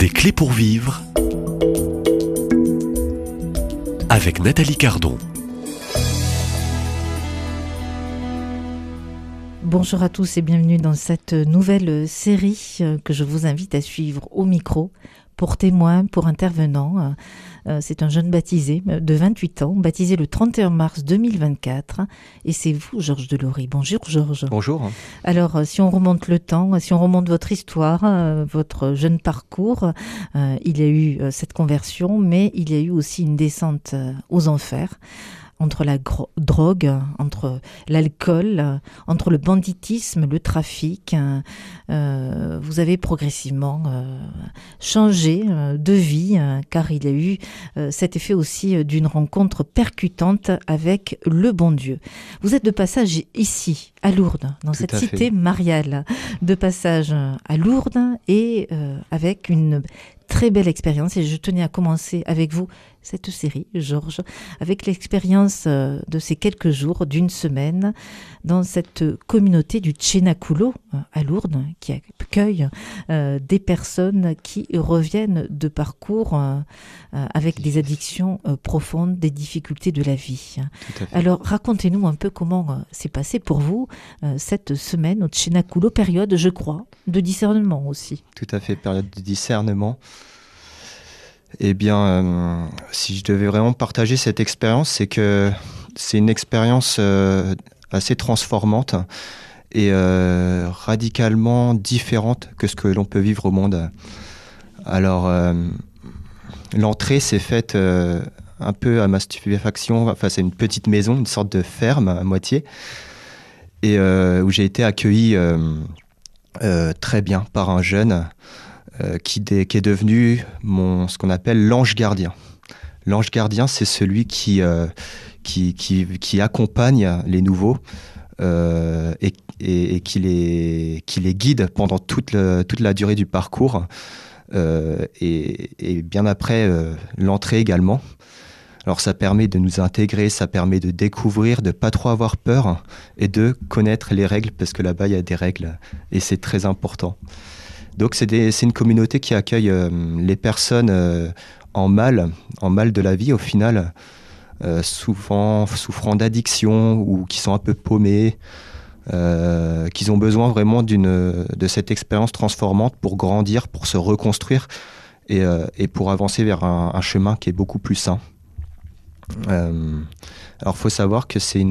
Des clés pour vivre avec Nathalie Cardon. Bonjour à tous et bienvenue dans cette nouvelle série que je vous invite à suivre au micro pour témoin, pour intervenant. C'est un jeune baptisé de 28 ans, baptisé le 31 mars 2024. Et c'est vous, Georges Delory. Bonjour, Georges. Bonjour. Alors, si on remonte le temps, si on remonte votre histoire, votre jeune parcours, il y a eu cette conversion, mais il y a eu aussi une descente aux enfers. Entre la drogue, entre l'alcool, entre le banditisme, le trafic. Vous avez progressivement changé de vie, car il y a eu cet effet aussi d'une rencontre percutante avec le bon Dieu. Vous êtes de passage ici, à Lourdes, dans cette cité mariale, de passage à Lourdes et avec une très belle expérience, et je tenais à commencer avec vous cette série, Georges, avec l'expérience de ces quelques jours, d'une semaine, dans cette communauté du Cenaculo à Lourdes, qui accueille des personnes qui reviennent de parcours avec des addictions profondes, des difficultés de la vie. Alors, racontez-nous un peu comment s'est passé pour vous cette semaine au Cenaculo, période, je crois, de discernement aussi. Tout à fait, période de discernement. Eh bien, si je devais vraiment partager cette expérience, c'est que c'est une expérience assez transformante et radicalement différente que ce que l'on peut vivre au monde. Alors, l'entrée s'est faite un peu à ma stupéfaction. Enfin, c'est une petite maison, une sorte de ferme à moitié, et où j'ai été accueilli très bien par un jeune qui est devenu ce qu'on appelle l'ange gardien. L'ange gardien, c'est celui qui accompagne les nouveaux et qui les guide pendant toute la durée du parcours et bien après l'entrée également. Alors ça permet de nous intégrer, ça permet de découvrir, de ne pas trop avoir peur et de connaître les règles, parce que là-bas il y a des règles et c'est très important. Donc c'est une communauté qui accueille les personnes en mal de la vie au final, souvent souffrant d'addiction ou qui sont un peu paumés, qui ont besoin vraiment de cette expérience transformante pour grandir, pour se reconstruire et pour avancer vers un chemin qui est beaucoup plus sain. Alors il faut savoir que c'est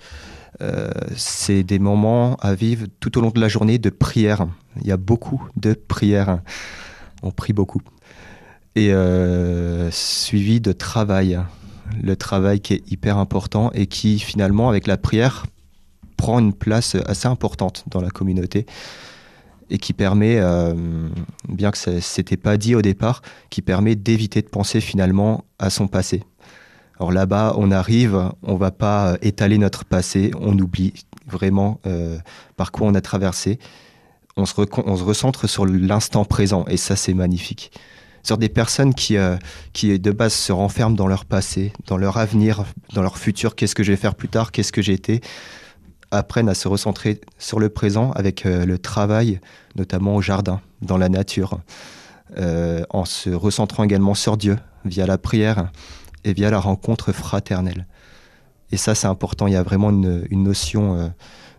des moments à vivre tout au long de la journée de prière. Il y a beaucoup de prières. On prie beaucoup. Et suivi de travail. Le travail qui est hyper important et qui, finalement, avec la prière, prend une place assez importante dans la communauté et qui permet, bien que ça n'était pas dit au départ, qui permet d'éviter de penser finalement à son passé. Alors là-bas, on arrive, on ne va pas étaler notre passé, on oublie vraiment par quoi on a traversé. On se recentre sur l'instant présent, et ça, c'est magnifique. Sur des personnes qui de base se renferment dans leur passé, dans leur avenir, dans leur futur, qu'est-ce que je vais faire plus tard, qu'est-ce que j'ai été, apprennent à se recentrer sur le présent avec le travail, notamment au jardin, dans la nature, en se recentrant également sur Dieu, via la prière, et via la rencontre fraternelle. Et ça, c'est important. Il y a vraiment une notion,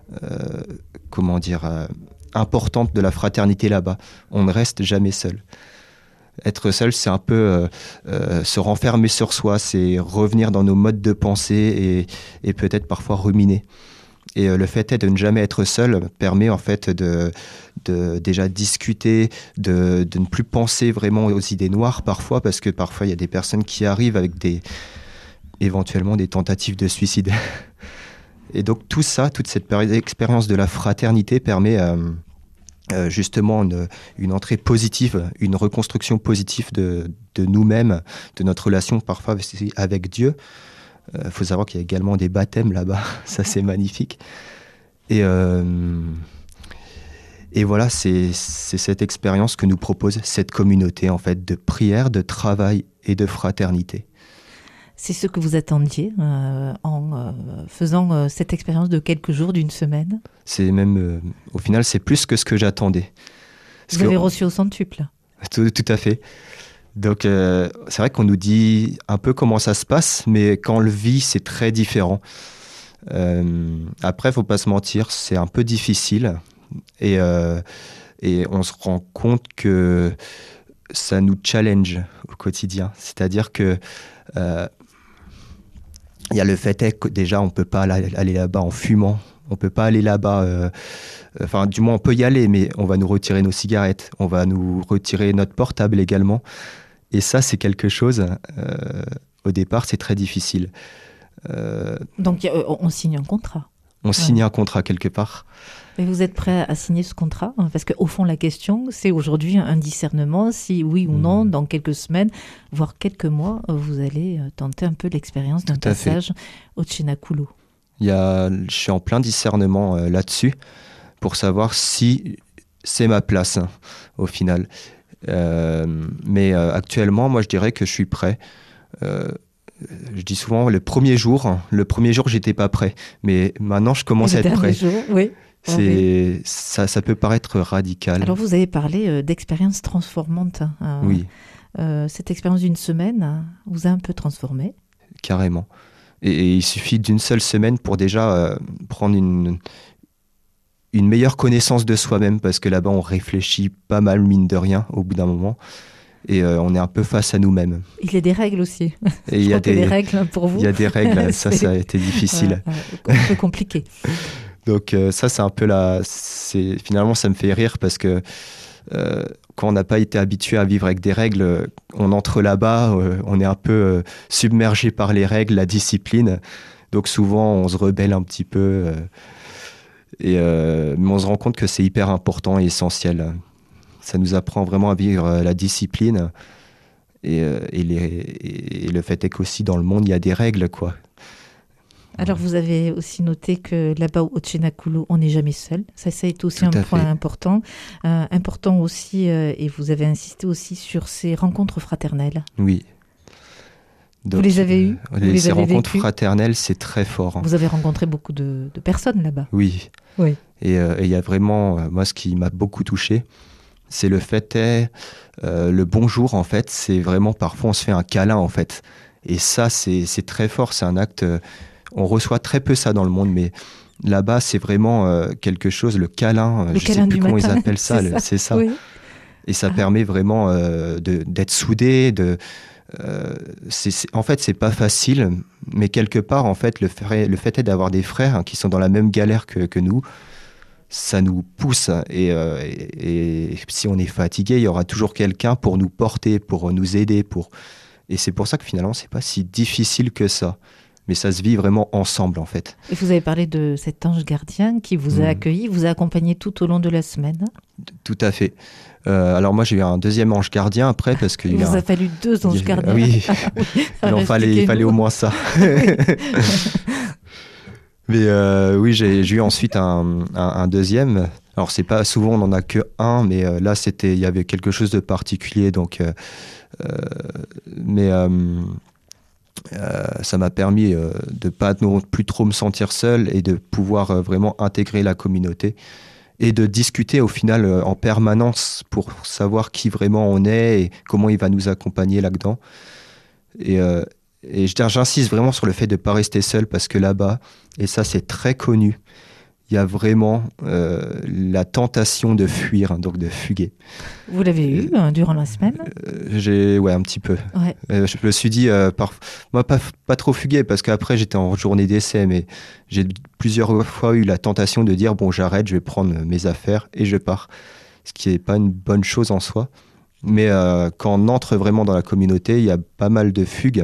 importante de la fraternité là-bas. On ne reste jamais seul. Être seul, c'est un peu se renfermer sur soi, c'est revenir dans nos modes de pensée et peut-être parfois ruminer. Et le fait est de ne jamais être seul permet en fait de déjà discuter, de ne plus penser vraiment aux idées noires parfois, parce que parfois il y a des personnes qui arrivent avec éventuellement des tentatives de suicide. Et donc toute cette expérience de la fraternité permet justement une entrée positive, une reconstruction positive de nous-mêmes, de notre relation parfois avec Dieu. Faut savoir qu'il y a également des baptêmes là-bas, ça c'est magnifique. Et voilà, c'est cette expérience que nous propose cette communauté en fait de prière, de travail et de fraternité. C'est ce que vous attendiez en faisant cette expérience de quelques jours, d'une semaine? C'est même, au final, c'est plus que ce que j'attendais. Vous avez reçu au centuple? Tout à fait. Donc, c'est vrai qu'on nous dit un peu comment ça se passe, mais quand on le vit, c'est très différent. Après, faut pas se mentir, c'est un peu difficile. Et, et on se rend compte que ça nous challenge au quotidien. C'est-à-dire que il y a le fait est que déjà, on peut pas aller là-bas en fumant. On peut pas aller là-bas. Enfin, du moins, on peut y aller, mais on va nous retirer nos cigarettes. On va nous retirer notre portable également. Et ça, c'est quelque chose. Au départ, c'est très difficile. Donc, on signe un contrat. On signe un contrat quelque part. Et vous êtes prêt à signer ce contrat? Parce qu'au fond, la question, c'est aujourd'hui un discernement, si oui ou non, dans quelques semaines, voire quelques mois, vous allez tenter un peu l'expérience d'un passage au Tchénakoulou. Je suis en plein discernement là-dessus, pour savoir si c'est ma place, au final. Mais actuellement, moi, je dirais que je suis prêt. Je dis souvent, le premier jour, j'étais pas prêt. Mais maintenant, je commence à être prêt. Oui. Ça peut paraître radical. Alors, vous avez parlé d'expérience transformante. Oui. Cette expérience d'une semaine vous a un peu transformé. Carrément. Et il suffit d'une seule semaine pour déjà prendre une meilleure connaissance de soi-même, parce que là-bas, on réfléchit pas mal, mine de rien, au bout d'un moment. Et on est un peu face à nous-mêmes. Il y a des règles aussi. Et il y a des règles pour vous. Il y a des règles, ça a été difficile. Un peu compliqué. Donc ça, c'est un peu finalement, ça me fait rire, parce que quand on n'a pas été habitué à vivre avec des règles, on entre là-bas, on est un peu submergé par les règles, la discipline. Donc souvent, on se rebelle un petit peu. Mais on se rend compte que c'est hyper important et essentiel. Ça nous apprend vraiment à vivre la discipline. Et le fait est qu'aussi dans le monde, il y a des règles, quoi. Alors, vous avez aussi noté que là-bas au Tchénakoulou, on n'est jamais seul. Ça a été aussi un point important. Important aussi, et vous avez insisté aussi sur ces rencontres fraternelles. Oui. Donc, vous les avez eues? Ces rencontres fraternelles, c'est très fort. Vous avez rencontré beaucoup de personnes là-bas. Oui. Et il y a vraiment, moi, ce qui m'a beaucoup touché, c'est le fait le bonjour, en fait, c'est vraiment, parfois, on se fait un câlin, en fait. Et ça, c'est très fort, c'est un acte... on reçoit très peu ça dans le monde, mais là-bas, c'est vraiment quelque chose, le câlin, je ne sais plus comment ils appellent ça, c'est ça. Oui. Et ça permet vraiment d'être soudés, en fait, c'est pas facile, mais quelque part, en fait, le fait est d'avoir des frères qui sont dans la même galère que nous, ça nous pousse. Et si on est fatigué, il y aura toujours quelqu'un pour nous porter, pour nous aider. Et c'est pour ça que finalement, c'est pas si difficile que ça. Mais ça se vit vraiment ensemble, en fait. Et vous avez parlé de cet ange gardien qui vous a accueilli, vous a accompagné tout au long de la semaine. Tout à fait. Alors moi, j'ai eu un deuxième ange gardien après, parce que... Il vous a fallu 2 anges gardiens. Oui, il fallait au moins ça. Mais oui, j'ai eu ensuite un deuxième. Alors, c'est pas souvent, on n'en a que un, mais là, il y avait quelque chose de particulier. Donc, ça m'a permis de ne pas non plus trop me sentir seul et de pouvoir vraiment intégrer la communauté et de discuter au final en permanence pour savoir qui vraiment on est et comment il va nous accompagner là-dedans. Et j'insiste vraiment sur le fait de ne pas rester seul, parce que là-bas, et ça c'est très connu, il y a vraiment la tentation de fuir, donc de fuguer. Vous l'avez eu durant la semaine? Ouais, un petit peu. Ouais. Je me suis dit, moi pas trop fuguer, parce qu'après j'étais en journée d'essai, mais j'ai plusieurs fois eu la tentation de dire, bon, j'arrête, je vais prendre mes affaires et je pars. Ce qui n'est pas une bonne chose en soi. Mais quand on entre vraiment dans la communauté, il y a pas mal de fugues.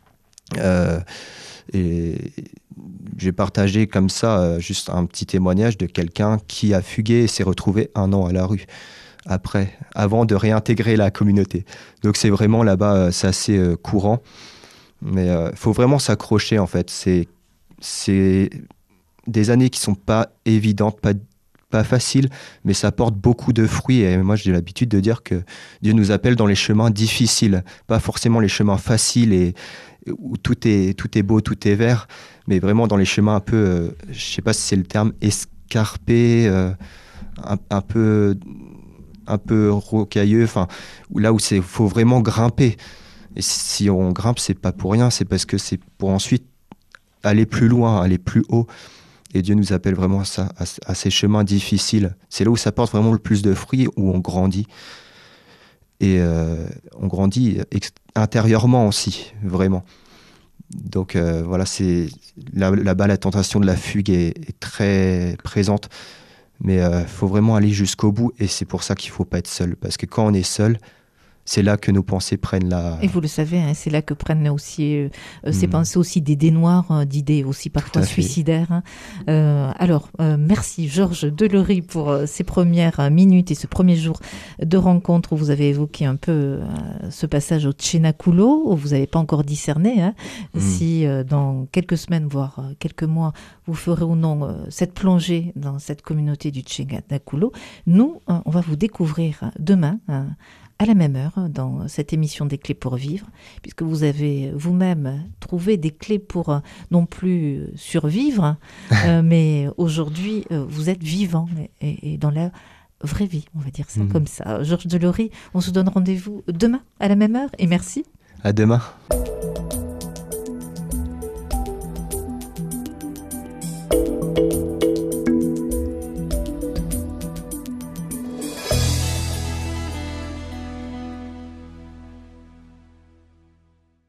Et j'ai partagé comme ça juste un petit témoignage de quelqu'un qui a fugué et s'est retrouvé 1 an à la rue avant de réintégrer la communauté. Donc c'est vraiment là-bas, c'est assez courant, mais il faut vraiment s'accrocher, en fait. C'est des années qui sont pas évidentes, pas faciles, mais ça porte beaucoup de fruits. Et moi, j'ai l'habitude de dire que Dieu nous appelle dans les chemins difficiles, pas forcément les chemins faciles et où tout est beau, tout est vert, mais vraiment dans les chemins un peu, je sais pas si c'est le terme, escarpés, un peu un peu rocailleux, là où il faut vraiment grimper. Et si on grimpe, c'est pas pour rien, c'est parce que c'est pour ensuite aller plus loin, aller plus haut. Et Dieu nous appelle vraiment à ça, à ces chemins difficiles. C'est là où ça porte vraiment le plus de fruits, où on grandit. Et on grandit intérieurement aussi, vraiment. Donc voilà, c'est là-bas la tentation de la fugue est très présente. Mais il faut vraiment aller jusqu'au bout. Et c'est pour ça qu'il ne faut pas être seul. Parce que quand on est seul, c'est là que nos pensées prennent la... Et vous le savez, hein, c'est là que prennent aussi ces pensées aussi des dénoirs d'idées, aussi parfois suicidaires. Hein. Alors, merci Georges Delory pour ces premières minutes et ce premier jour de rencontre où vous avez évoqué un peu ce passage au Cenaculo, où vous n'avez pas encore discerné hein, si dans quelques semaines, voire quelques mois, vous ferez ou non cette plongée dans cette communauté du Cenaculo. Nous, on va vous découvrir demain à la même heure dans cette émission des clés pour vivre, puisque vous avez vous-même trouvé des clés pour non plus survivre, mais aujourd'hui vous êtes vivant et dans la vraie vie, on va dire ça comme ça. Georges Delory, on se donne rendez-vous demain à la même heure et merci. À demain.